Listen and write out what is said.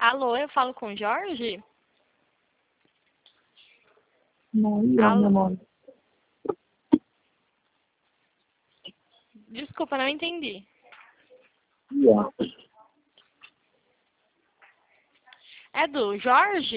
Alô, eu falo com o Jorge? Não, meu Alô? nome. Desculpa, não entendi. Yeah. É do Jorge?